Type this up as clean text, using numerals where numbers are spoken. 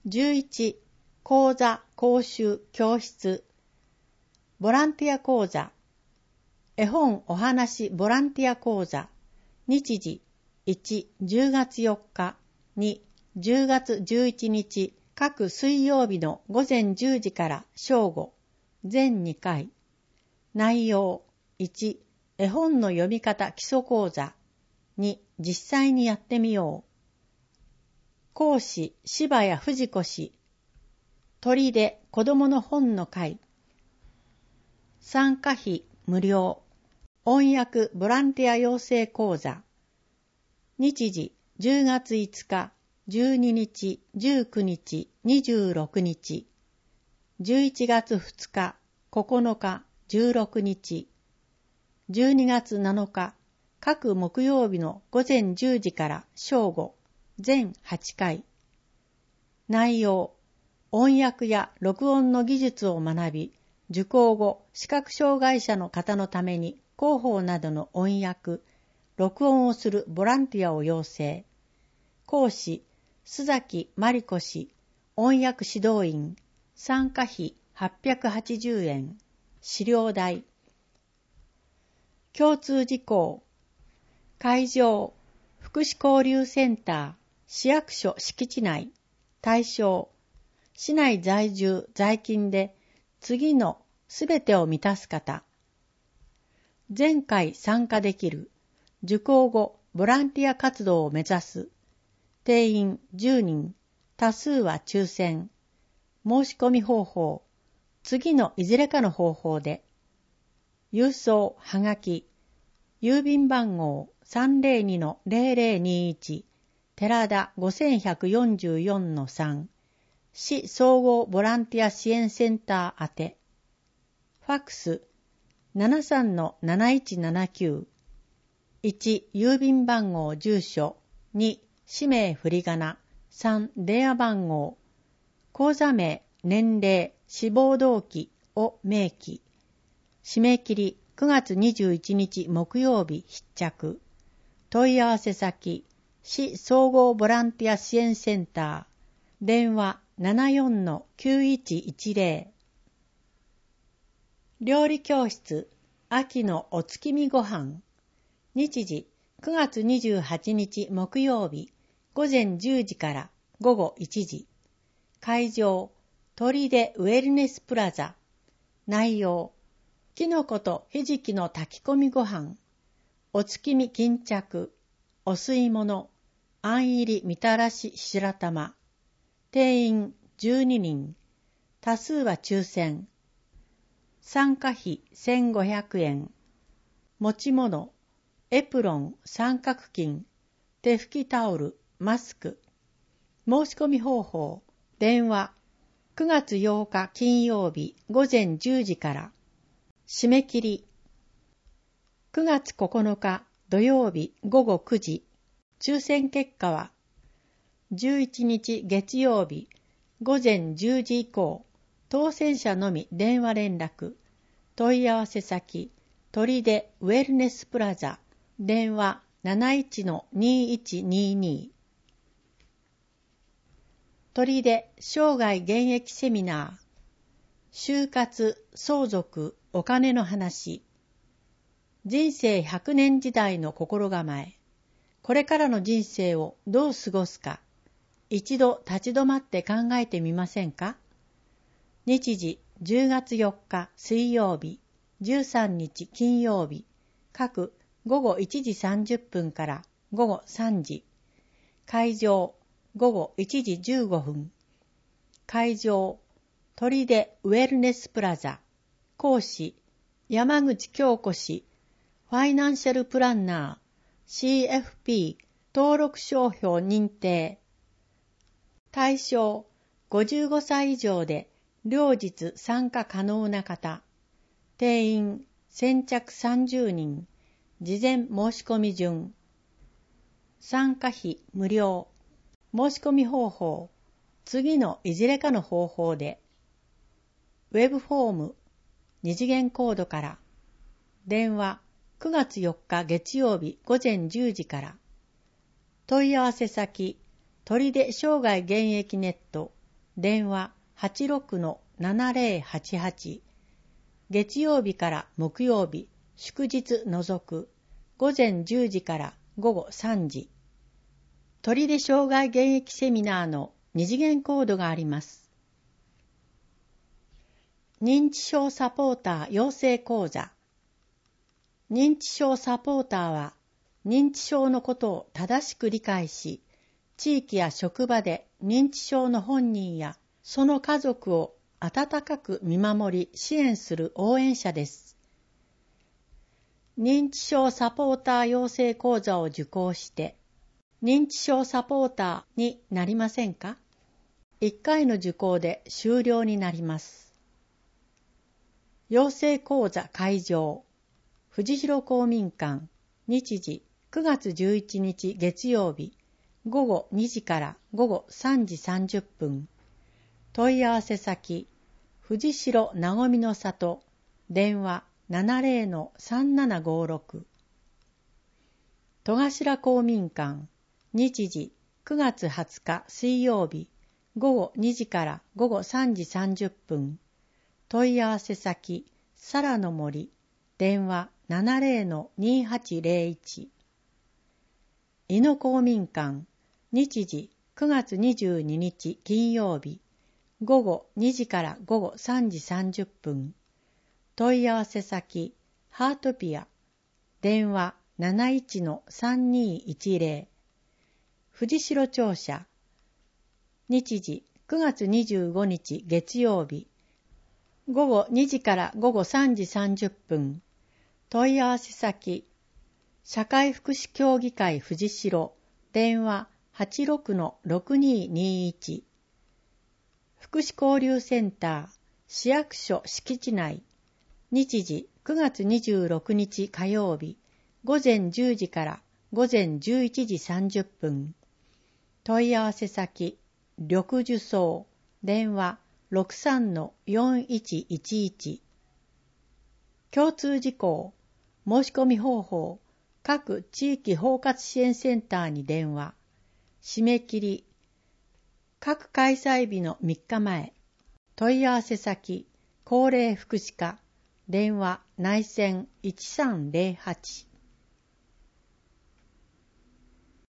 11、講座、講習、教室、ボランティア講座、絵本お話ボランティア講座、日時、1、10月4日、2、10月11日、各水曜日の午前10時から正午、全2回。内容、1、絵本の読み方基礎講座、2、実際にやってみよう。講師、柴谷藤子氏。鳥で子供の本の会。参加費無料。音訳ボランティア養成講座。日時、10月5日、12日、19日、26日。11月2日、9日、16日。12月7日、各木曜日の午前10時から正午、全8回。内容、音訳や録音の技術を学び、受講後、視覚障害者の方のために広報などの音訳、録音をするボランティアを要請。講師、須崎真理子氏、音訳指導員、参加費880円、資料代。共通事項。会場、福祉交流センター、市役所敷地内。対象、市内在住在勤で次のすべてを満たす方。前回参加できる。受講後ボランティア活動を目指す。定員10人。多数は抽選。申し込み方法。次のいずれかの方法で。郵送はがき。郵便番号 302-0021 寺田 5144-3 市総合ボランティア支援センター宛て。ファックス 73-7179 1、郵便番号住所。2、氏名振り仮名。3、電話番号。口座名、年齢、志望動機を明記。締め切り9月21日木曜日必着。問い合わせ先、市総合ボランティア支援センター。電話 74-9110。料理教室、秋のお月見ご飯。日時、9月28日木曜日、午前10時から午後1時。会場、鳥でウェルネスプラザ。内容、きのことひじきの炊き込みご飯、お月見巾着、お吸い物、あん入りみたらし白玉。定員12人。多数は抽選。参加費1500円。持ち物、エプロン、三角巾、手拭きタオル、マスク。申し込み方法、電話、9月8日金曜日午前10時から。締め切り、9月9日土曜日午後9時。抽選結果は、11日月曜日午前10時以降、当選者のみ電話連絡。問い合わせ先、鳥でウェルネスプラザ。電話 71-2122。鳥で生涯現役セミナー。就活、相続、お金の話。人生100年時代の心構え。これからの人生をどう過ごすか。一度立ち止まって考えてみませんか。日時、10月4日水曜日、13日金曜日、各午後1時30分から午後3時。会場、午後1時15分。会場、鳥でウェルネスプラザ。講師、山口京子氏、ファイナンシャルプランナー、CFP 登録商標認定。対象、55歳以上で両日参加可能な方。定員、先着30人。事前申し込み順。参加費無料。申し込み方法、次のいずれかの方法で。ウェブフォーム、2次元コードから。電話、9月4日月曜日午前10時から。問い合わせ先、鳥で生涯現役ネット、 電話 86-7088。月曜日から木曜日、祝日除く、午前10時から午後3時。取手障害現役セミナーの2次元コードがあります。認知症サポーター養成講座。認知症サポーターは、認知症のことを正しく理解し、地域や職場で認知症の本人やその家族を温かく見守り支援する応援者です。認知症サポーター養成講座を受講して、認知症サポーターになりませんか？ 1 回の受講で終了になります。養成講座会場、藤広公民館、日時9月11日月曜日、午後2時から午後3時30分。問い合わせ先、藤代なごみの里、電話 70-3756。戸頭公民館、日時9月20日水曜日、午後2時から午後3時30分。問い合わせ先、さらの森、電話 70-2801。井野公民館、日時9月22日金曜日、午後2時から午後3時30分。問い合わせ先、ハートピア、電話 71-3210。藤代庁舎、日時9月25日月曜日、午後2時から午後3時30分。問い合わせ先、社会福祉協議会藤代、電話 86-6221。福祉交流センター、市役所敷地内、日時9月26日火曜日、午前10時から午前11時30分。問い合わせ先、緑樹荘、電話 63-4111。共通事項、申し込み方法、各地域包括支援センターに電話。締め切り、各開催日の3日前。問い合わせ先、高齢福祉課、電話内線1308。